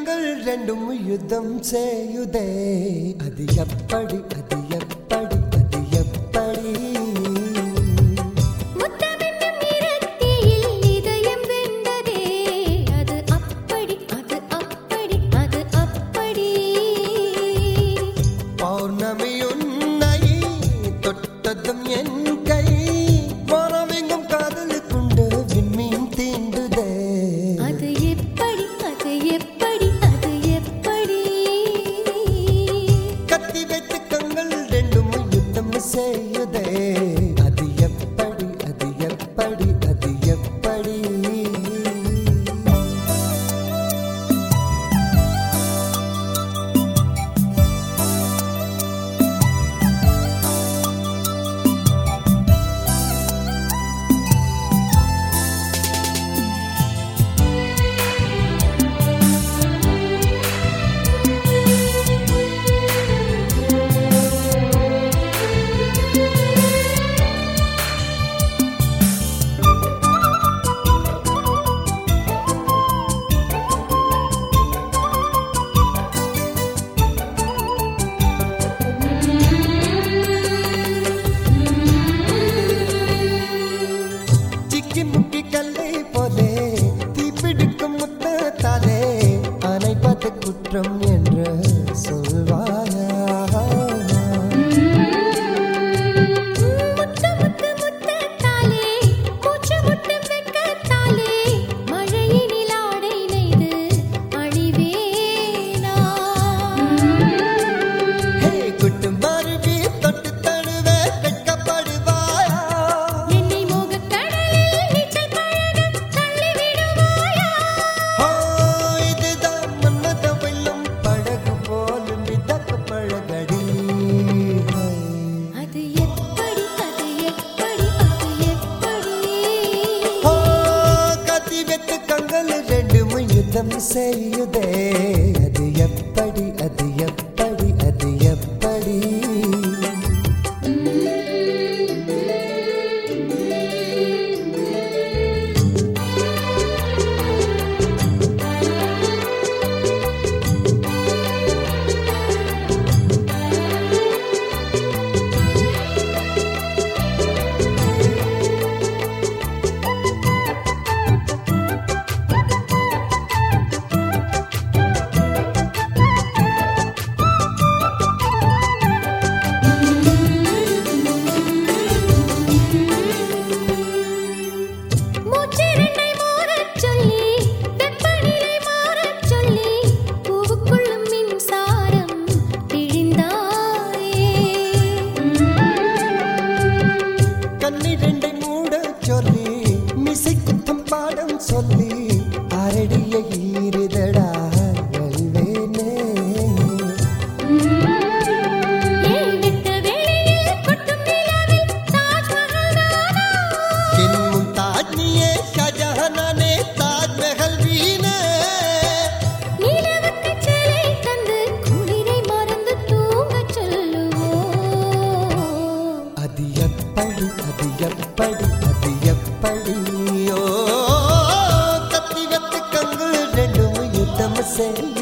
கண்கள் ரெண்டும் யுத்தம் செய்யுதே. அது எப்படி அது எப்படி அது எப்படி? முத்தமென்னும் இரத்தியில் இதயம் வெந்ததே. அது அப்படி அது அப்படி அது அப்படி. பௌர்ணமி உன்னை தொட்டதும் என் கை வானமெங்கும் காதலுக்குண்டு விண்மீன் தீண்டுதே. அது எப்படி அது எப்படி அது எப்படி? கத்தி வைத்து கண்கள் ரெண்டும் யுத்தம் செய்யுதே. அது எப்படி அது எப்படி அது எப்படி? முக்கி கல்லை போலே தீப்பிடிக்கும் முத்தத்தாலே அணைப்பது குற்றம் என்று சொல்வாயா? முத்து முத்து முத்தத்தாலே மூச்சு முட்டும் வெட்கத்தாலே மழையினில் ஆடை நெய்து அழிவேனா? ஹே குட்டு மருவி தொட்டு தழுவ வெட்கப்படுவாயா? என்னை மோகக் கடலில் நீச்சல் பழக தள்ளி விடுவாயா? ஓ இதுதான் மன்மத வெள்ளம் படகு போல் மிதக்க பழகடி. அது எப்படி அது எப்படி அது எப்படி? ஓ கத்தி வெத்து கண்கள் ரெண்டும் யுத்தம் செய்யுதே. அது எப்படி அது எப்படி அது எப்படி? மூச்சிரண்டை மாறச் சொல்லி வெப்பநிலை மாறச் சொல்லி பூவுக்குள்ளும் மின்சாரம் பிழிந்தாயே. கண்ணிரண்டை மூடச் சொல்லி மிசை குத்தம் பாடம் சொல்லி அரடிய ஈரிதடா வெல்வேனே. ஏய் விட்ட வேளையில் கொட்டும் நிலவில் தாஜ்மஹல் நானா? என் மும்தாஜ் நீயே ஷாஜஹானே தாஜ்மஹல் வீணே. நிலவுக்குச் சிலை தந்து குளிரை மறந்து தூங்கச் சொல்லுவோம். அது எப்படி அது எப்படி அது எப்படி? ஓ கத்தி வெத்து கண்கள் ரெண்டும் யுத்தம் செய்ய